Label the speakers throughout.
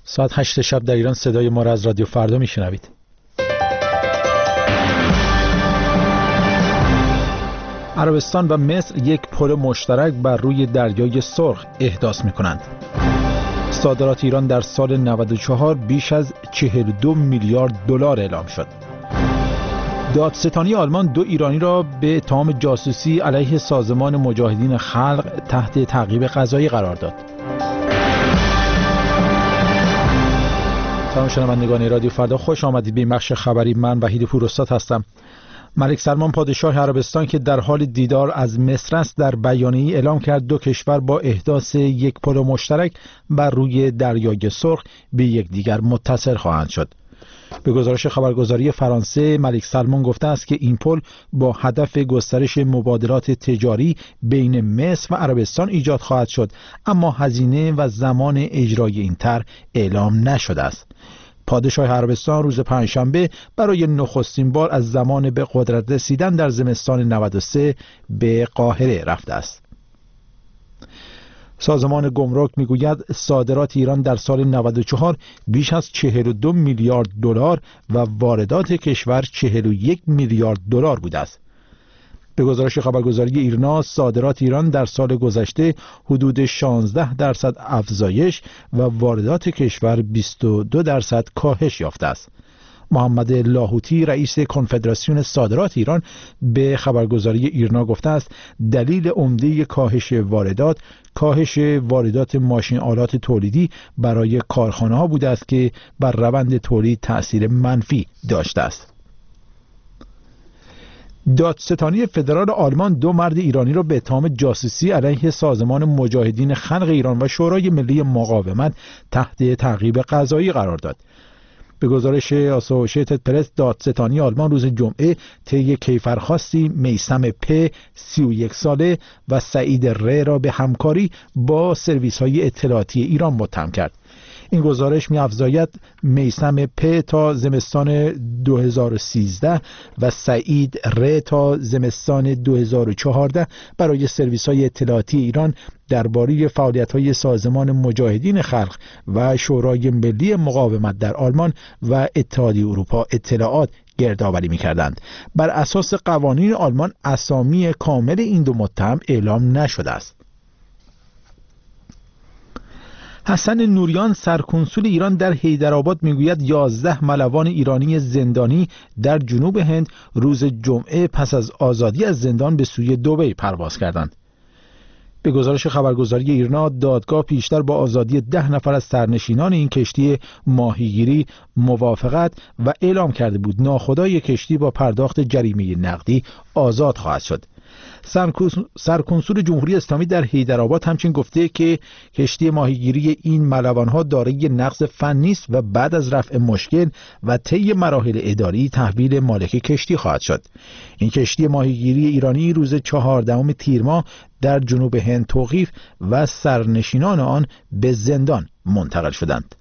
Speaker 1: ساعت 8 شب در ایران صدای ما را از رادیو فردا میشنوید. عربستان و مصر یک پل مشترک بر روی دریای سرخ احداث می‌کنند. صادرات ایران در سال 94 بیش از 42 میلیارد دلار اعلام شد. دادستانی آلمان 2 ایرانی را به اتهام جاسوسی علیه سازمان مجاهدین خلق تحت تعقیب قضایی قرار داد. سلام شنوندگان رادیو فردا، خوش آمدید به این بخش خبری. من وحید پوراستاد هستم. ملک سلمان پادشاه عربستان که در حال دیدار از مصر است، در بیانیه‌ای اعلام کرد 2 کشور با احداث یک پل مشترک بر روی دریای سرخ به یکدیگر متصل خواهند شد. به گزارش خبرگزاری فرانسه، ملک سلمان گفته است که این پل با هدف گسترش مبادلات تجاری بین مصر و عربستان ایجاد خواهد شد، اما هزینه و زمان اجرای این طرح اعلام نشده است. پادشاه عربستان روز پنجشنبه برای نخستین بار از زمان به قدرت رسیدن در زمستان 93 به قاهره رفته است. سازمان گمرک میگوید صادرات ایران در سال 94 بیش از 42 میلیارد دلار و واردات کشور 41 میلیارد دلار بوده است. به گزارش خبرگزاری ایرنا، صادرات ایران در سال گذشته حدود 16% افزایش و واردات کشور 22% کاهش یافته است. محمد لاهوتی رئیس کنفدراسیون صادرات ایران به خبرگزاری ایرنا گفته است دلیل عمده کاهش واردات ماشین آلات تولیدی برای کارخانه ها بوده است که بر روند تولید تأثیر منفی داشته است. دادستانی فدرال آلمان 2 مرد ایرانی را به اتهام جاسوسی علیه سازمان مجاهدین خلق ایران و شورای ملی مقاومت تحت تعقیب قضایی قرار داد. به گزارش آسوشیتد پرس، دادستانی آلمان روز جمعه طی کیفرخواستی میثم پ 31 ساله و سعید ر را به همکاری با سرویس‌های اطلاعاتی ایران متهم کرد. این گزارش می‌افزاید میثم پ تا زمستان 2013 و سعید ر تا زمستان 2014 برای سرویس‌های اطلاعاتی ایران درباره فعالیت‌های سازمان مجاهدین خلق و شورای ملی مقاومت در آلمان و اتحادیه اروپا اطلاعات گردآوری می‌کردند. بر اساس قوانین آلمان اسامی کامل این 2 متهم اعلام نشده است. حسن نوریان سرکنسول ایران در حیدرآباد میگوید 11 ملوان ایرانی زندانی در جنوب هند روز جمعه پس از آزادی از زندان به سوی دبی پرواز کردند. به گزارش خبرگزاری ایرنا، دادگاه پیشتر با آزادی 10 نفر از سرنشینان این کشتی ماهیگیری موافقت و اعلام کرده بود ناخدای کشتی با پرداخت جریمه نقدی آزاد خواهد شد. سرکنسول جمهوری اسلامی در حیدرآباد همچنین گفته که کشتی ماهیگیری این ملوان‌ها دارای نقض فنی است و بعد از رفع مشکل و طی مراحل اداری تحویل مالک کشتی خواهد شد. این کشتی ماهیگیری ایرانی روز 14 تیر ماه در جنوب هند توقیف و سرنشینان آن به زندان منتقل شدند.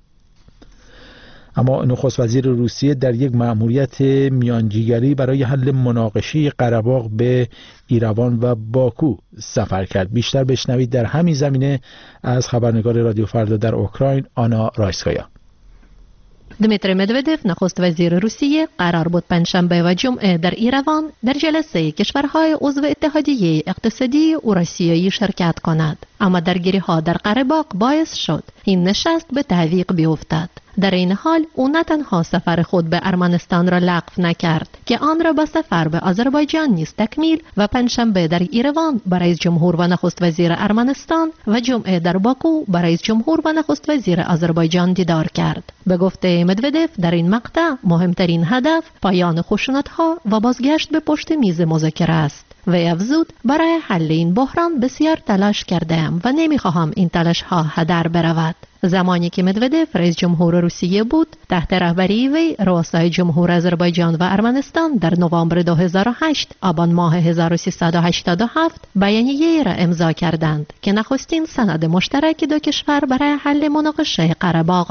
Speaker 1: اما نخست وزیر روسیه در یک مأموریت میانجیگری برای حل مناقشه قره‌باغ به ایروان و باکو سفر کرد. بیشتر بشنوید در همین زمینه از خبرنگار رادیو فردا در اوکراین آنا رایسکایا.
Speaker 2: دمیتری مدودف نخست وزیر روسیه قرار بود پنجشنبه و جمعه در ایروان در جلسه کشورهای عضو اتحادیه اقتصادی اوراسیایی شرکت کند، اما درگیری‌ها در قره‌باغ باعث شد این نشست به تعویق بیفتد. در این حال او نه تنها سفر خود به ارمنستان را لغو نکرد که آن را با سفر به آذربایجان نیز تکمیل و پنجشنبه در ایروان با رئیس جمهور و نخست وزیر ارمنستان و جمعه در باکو با رئیس جمهور و نخست وزیر آذربایجان دیدار کرد. به گفته مدودف در این مقطع مهمترین هدف پایان خشونت‌ها و بازگشت به پشت میز مذاکره است. و افزود برای حل این بحران بسیار تلاش کردم و نمیخواهم این تلاش ها هدر برود. زمانی که مدودف رئیس جمهور روسیه بود، تحت رهبری وی رؤسای جمهور آذربایجان و ارمنستان در نوامبر 2008 آبان ماه 1387 بیانیه را امضا کردند که نخستین سند مشترک 2 کشور برای حل مناقشه قره‌باغ است.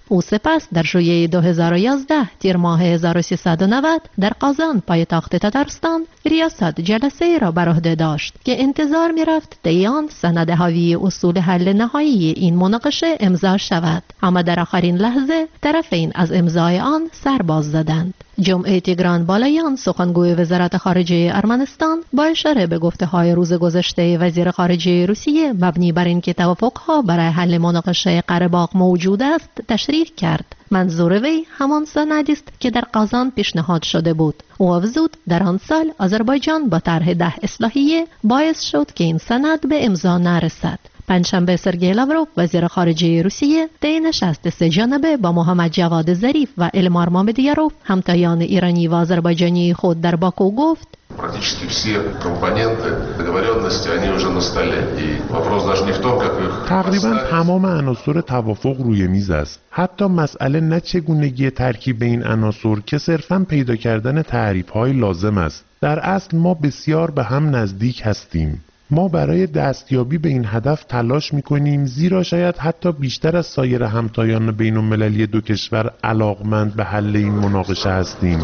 Speaker 2: او سپس در ژوئیه 2011 تیر ماه 1390 در قازان پایتخت تتارستان ریاست جلسه را بر عهده داشت که انتظار می‌رفت دیان سند حاوی اصول حل نهایی این مناقشه امضا شود، اما در آخرین لحظه طرفین از امضای آن سر باز زدند. جمعه تیگران بالایان سخنگوی وزارت خارجه ارمنستان با اشاره به گفته‌های روز گذشته وزیر خارجه روسیه مبنی بر اینکه توافق‌ها برای حل مناقشه قره‌باغ موجود است تشریح کرد. منظور وی همان سندی است که در قازان پیشنهاد شده بود. او افزود در آن سال آذربایجان با طرح 10 اصلاحیه باعث شد که این سند به امضا نرسد. پنجشنبه سرگئی لاوروف وزیر خارجه روسیه در نشست سه جانبه با محمد جواد ظریف و المار مامدیاروف همتایان ایرانی و آذربایجانی خود در باکو گفت
Speaker 3: Практически все компоненты договоренности, они уже на столе. И вопрос даже не в том, как их...
Speaker 4: تقریبا تمام عناصر توافق روی میز است. حتی مسئله نه چگونگی ترکیب این عناصر که صرفاً پیدا کردن تعریف‌های لازم است. در اصل ما بسیار به هم نزدیک هستیم. ما برای دستیابی به این هدف تلاش می‌کنیم، زیرا شاید حتی بیشتر از سایر همتایان بین‌المللی دو کشور علاقمند به حل این مناقشه هستیم.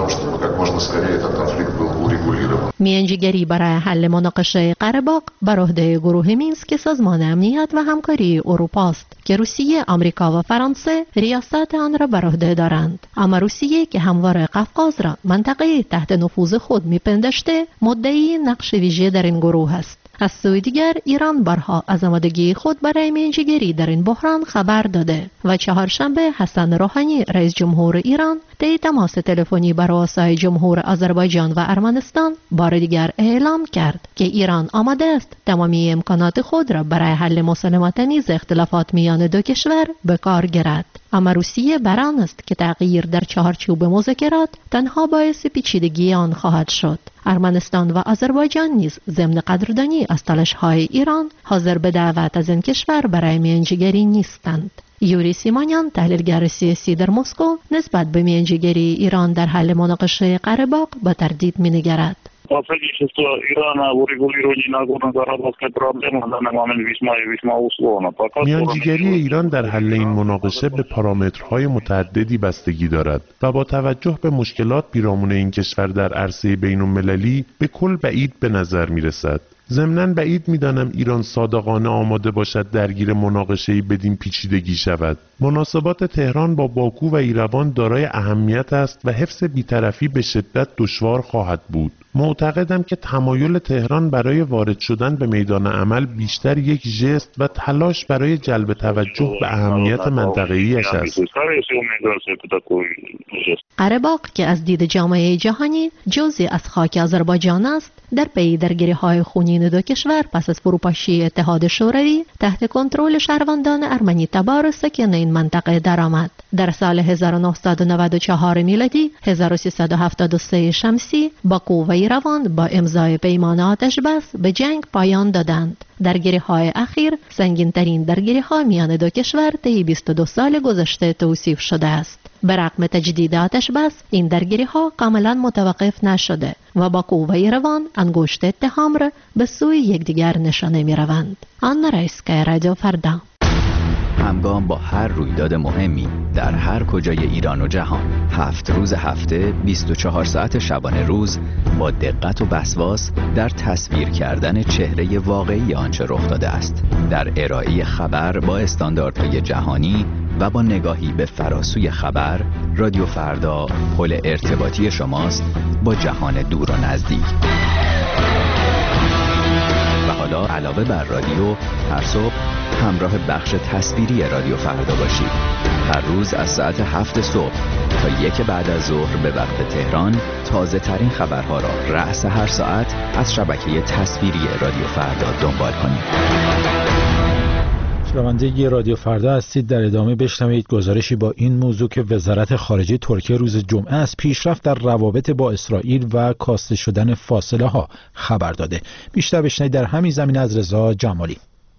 Speaker 2: میانجیگری برای حل مناقشه قره‌باغ بر عهده گروه مینسک سازمان امنیت و همکاری اروپا است که روسیه، آمریکا و فرانسه ریاست آن را بر عهده دارند. اما روسیه که همواره قفقاز را منطقه تحت نفوذ خود میپنداشته، مدعی نقش ویژه در این گروه است. از سوی دیگر ایران بارها از آمادگی خود برای میانجیگری در این بحران خبر داده و چهارشنبه حسن روحانی رئیس جمهور ایران طی تماس تلفنی با رؤسای جمهور آذربایجان و ارمنستان بار دیگر اعلام کرد که ایران آماده است تمامی امکانات خود را برای حل مسالمت‌آمیز اختلافات میان دو کشور به کار گیرد. اما روسیه بر آن است که تغییر در چهارچوب مذاکرات تنها باعث پیچیدگی آن خواهد شد. ارمنستان و آذربایجان نیز ضمن قدردانی از تلاش‌های ایران حاضر به دعوت از این کشور برای میانجیگری نیستند. یوری سیمانیان تحلیلگر سیاسی در مسکو نسبت به میانجیگری ایران در حل مناقشه قره‌باغ با تردید می‌نگرد.
Speaker 5: Посредничество Ирана в урегулировании Нагорно-Карабахской проблемы в данный момент весьма и весьма условно.
Speaker 4: میانجیگری ایران در حل این مناقشه به پارامترهای متعددی بستگی دارد و با توجه به مشکلات پیرامون این کشور در عرصه بین‌المللی به کل بعید به نظر می‌رسد. ضمناً بعید می‌دانم ایران صادقانه آماده باشد درگیر مناقشه‌ای بدین پیچیدگی شود. مناسبات تهران با باکو و ایروان دارای اهمیت است و حفظ بی‌طرفی به شدت دشوار خواهد بود. معتقدم که تمایل تهران برای وارد شدن به میدان عمل بیشتر یک ژست و تلاش برای جلب توجه به اهمیت منطقه‌ایش است.
Speaker 2: قره‌باغ که از دید جامعه جهانی جزئی از خاک آذربایجان است، در پی درگیری‌های خونین دو کشور پس از فروپاشی اتحاد شوروی تحت کنترل شهروندان ارمنی تبار ساکن این منطقه درآمد. در سال 1994 میلادی 1373 شمسی باکو و ایروان با امضای پیمان آتش‌بس به جنگ پایان دادند. درگیری‌های اخیر سنگین‌ترین درگیری‌ها میان دو کشور طی 22 سال گذشته توصیف شده است. به رغم تجدید آتش‌بس این درگیری‌ها کاملا متوقف نشده و باکو و ایروان انگشت اتهام را به سوی یکدیگر نشانه می‌روند. آنا رایسکا، رادیو فردا.
Speaker 6: همگام با هر رویداد مهمی در هر کجای ایران و جهان، 7 روز هفته 24 ساعت شبانه روز با دقت و وسواس در تصویر کردن چهره واقعی آنچه رخ داده است، در ارائه خبر با استانداردهای جهانی و با نگاهی به فراسوی خبر. رادیو فردا پل ارتباطی شماست با جهان دور و نزدیک. و حالا علاوه بر رادیو، هر صبح همراه بخش تصویری رادیو فردا باشید. هر روز از ساعت 7 صبح تا 1 بعد از ظهر به وقت تهران تازه ترین خبرها را رأس هر ساعت از شبکه تصویری رادیو فردا دنبال کنید.
Speaker 1: شنونده رادیو فردا هستید. در ادامه بشنوید گزارشی با این موضوع که وزارت خارجه ترکیه روز جمعه از پیشرفت در روابط با اسرائیل و کاسته شدن فاصله ها خبر داده. بیشتر بشنوید در همین زمینه از رضا جمالی.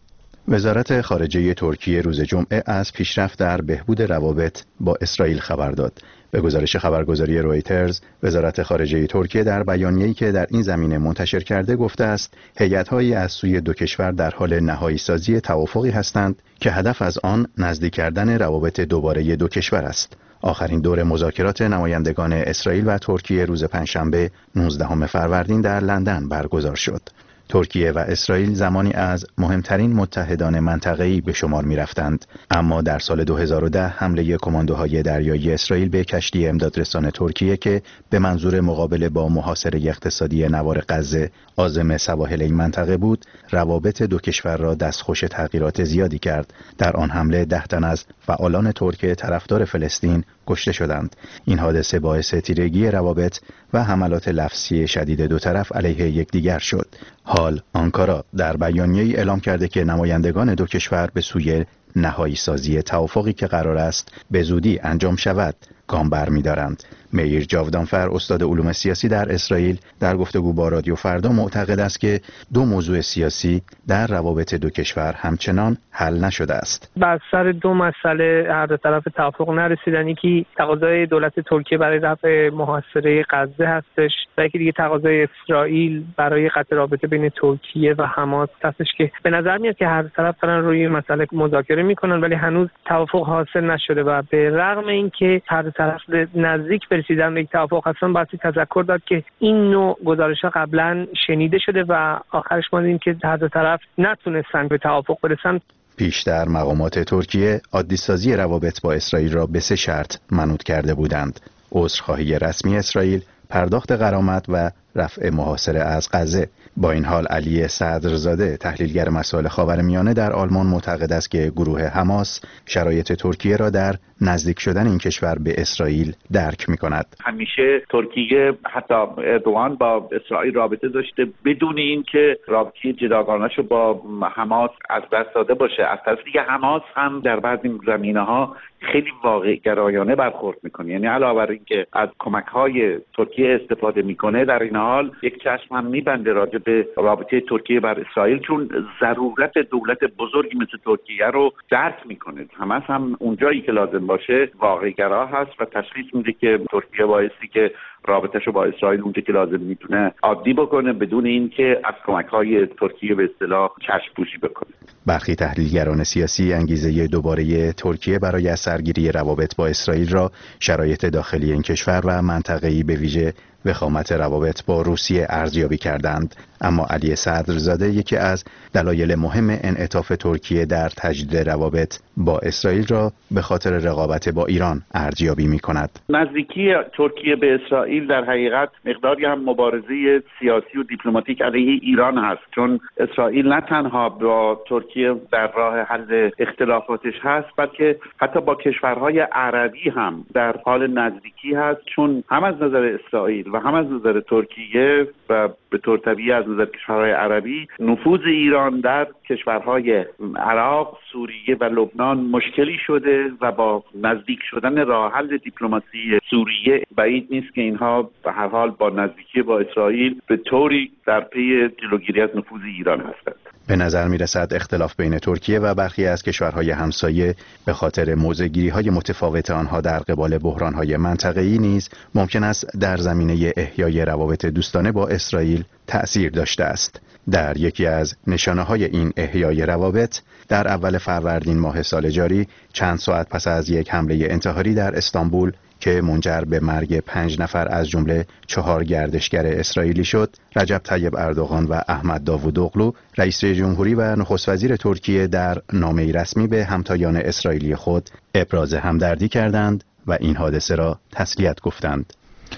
Speaker 7: وزارت خارجه ترکیه روز جمعه از پیشرفت در بهبود روابط با اسرائیل خبر داد. به گزارش خبرگزاری رویترز، وزارت خارجه ترکیه در بیانیه‌ای که در این زمینه منتشر کرده گفته است هیئت‌هایی از سوی دو کشور در حال نهایی سازی توافقی هستند که هدف از آن نزدیک کردن روابط دوباره دو کشور است. آخرین دور مذاکرات نمایندگان اسرائیل و ترکیه روز پنجشنبه 19 فروردین در لندن برگزار شد. ترکیه و اسرائیل زمانی از مهمترین متحدان منطقه‌ای به شمار می‌رفتند، اما در سال 2010 حمله کماندوهای دریایی اسرائیل به کشتی امدادرسان ترکیه که به منظور مقابله با محاصره اقتصادی نوار غزه عازم سواحل این منطقه بود، روابط دو کشور را دستخوش تغییرات زیادی کرد. در آن حمله 10 تن از فعالان ترک طرفدار فلسطین کشته شدند. این حادثه باعث تیرگی روابط و حملات لفظی شدید دو طرف علیه یکدیگر شد. حال آنکارا در بیانیه‌ای اعلام کرده که نمایندگان دو کشور به سوی نهایی سازی توافقی که قرار است به زودی انجام شود گام برمی‌دارند. میر جاودانفر، استاد علوم سیاسی در اسرائیل، در گفتگو با رادیو فردا معتقد است که دو موضوع سیاسی در روابط دو کشور همچنان حل نشده است.
Speaker 8: بر سر دو مسئله هر دو طرف توافق نرسیدن. یکی تقاضای دولت ترکیه برای رفع محاصره غزه هستش و یکی دیگه تقاضای اسرائیل برای قطع رابطه بین ترکیه و حماس هستش که به نظر میاد که هر طرف دارن روی مسئله مذاکره میکنن ولی هنوز توافق حاصل نشده و به رغم اینکه هر دو طرف نزدیک رسیدن به توافق هستن، باید تذکر داد که این نوع گزارش‌ها قبلا شنیده شده و آخرش ما دیدیم که هر دو طرف نتونستن به توافق برسن.
Speaker 7: پیشتر مقامات ترکیه عادی‌سازی روابط با اسرائیل را به 3 شرط منوط کرده بودند: عذرخواهی رسمی اسرائیل، پرداخت غرامت و رفع محاصره از غزه. با این حال علی صدرزاده، تحلیلگر مسائل خاورمیانه در آلمان، معتقد است که گروه حماس شرایط ترکیه را در نزدیک شدن این کشور به اسرائیل درک می‌کند.
Speaker 9: همیشه ترکیه، حتی اردوغان، با اسرائیل رابطه داشته بدون اینکه رابطه جداگانه‌شو با حماس از دست داده باشه. از طرف دیگه حماس هم در بعضی زمینه‌ها خیلی واقع گرایانه برخورد میکنه. یعنی علاوه بر اینکه از کمک‌های ترکیه استفاده میکنه، در این حال یک چشم هم میبنده راجع به رابطه ترکیه بر اسرائیل، چون ضرورت دولت بزرگی مثل ترکیه رو درک میکنه. حماس هم اونجایی که لازم باشه واقع گرا هست و تشخیص میده که ترکیه بایستی که رابطه‌شو با اسرائیل اونجا که لازم میتونه عادی بکنه بدون اینکه از کمک‌های ترکیه به اصطلاح چشم پوشی بکنه.
Speaker 7: برخی تحلیلگران سیاسی انگیزه دوباره ترکیه برای از سرگیری روابط با اسرائیل را شرایط داخلی این کشور و منطقه‌ای به ویژه وخامت روابط با روسیه ارزیابی کردند، اما علی صدرزاده یکی از دلایل مهم انعطاف ترکیه در تجدید روابط با اسرائیل را به خاطر رقابت با ایران ارزیابی می‌کند.
Speaker 9: نزدیکی ترکیه به اسرائیل در حقیقت مقداری هم مبارزه سیاسی و دیپلماتیک علیه ایران هست، چون اسرائیل نه تنها با ترکیه در راه حل اختلافاتش هست، بلکه حتی با کشورهای عربی هم در حال نزدیکی هست، چون هم از نظر اسرائیل و هم از نظر ترکیه و به طور طبیعی از نظر کشورهای عربی نفوذ ایران در کشورهای عراق، سوریه و لبنان مشکلی شده و با نزدیک شدن راه حل دیپلماسی سوریه بعید نیست که اینها به هر حال با نزدیکی با اسرائیل به طوری در پی جلوگیری از نفوذ ایران هستند.
Speaker 7: به نظر می‌رسد اختلاف بین ترکیه و برخی از کشورهای همسایه به خاطر موضع‌گیری‌های متفاوت آنها در قبال بحران‌های منطقه‌ای نیز ممکن است در زمینه احیای روابط دوستانه با اسرائیل تأثیر داشته است. در یکی از نشانه‌های این احیای روابط، در اول فروردین ماه سال جاری، چند ساعت پس از یک حمله انتحاری در استانبول که منجر به مرگ 5 نفر از جمله 4 گردشگر اسرائیلی شد، رجب طیب اردوغان و احمد داوودوغلو، رئیس جمهوری و نخست وزیر ترکیه، در نامه‌ای رسمی به همتایان اسرائیلی خود ابراز همدردی کردند و این حادثه را تسلیت گفتند.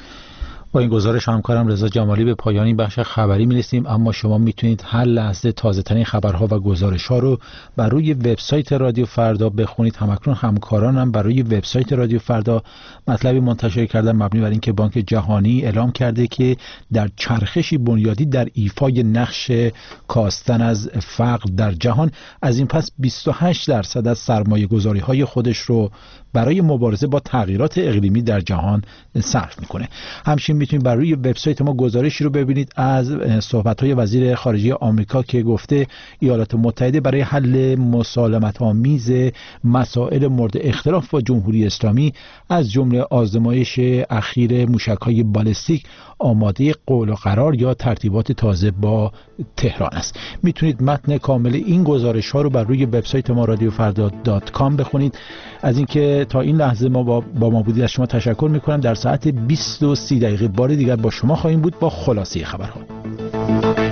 Speaker 1: با این گزارش همکارم رضا جمالی به پایان این بخش خبری می‌رسیم، اما شما میتونید هر لحظه تازه‌ترین خبرها و گزارش‌ها رو بر روی وبسایت رادیو فردا بخونید. همکنون همکارانم بر روی وبسایت رادیو فردا مطلبی منتشر کردن مبنی بر اینکه بانک جهانی اعلام کرده که در چرخشی بنیادی در ایفای نقش کاستن از فقر در جهان، از این پس 28% از سرمایه‌گذاری‌های خودش رو برای مبارزه با تغییرات اقلیمی در جهان صرف می‌کنه. همچنین میتونید بر روی وبسایت ما گزارشی رو ببینید از صحبت‌های وزیر خارجه آمریکا که گفته ایالات متحده برای حل مسالمت‌آمیز مسائل مورد اختلاف با جمهوری اسلامی از جمله آزمایش اخیر موشک‌های بالستیک آماده قول و قرار یا ترتیبات تازه با تهران است. میتونید متن کامل این گزارش‌ها رو بر روی وبسایت ما radiofrda.com بخونید. از اینکه تا این لحظه ما با ما بودید از شما تشکر میکنم. در ساعت 20:30 بار دیگر با شما خواهیم بود با خلاصه خبرها.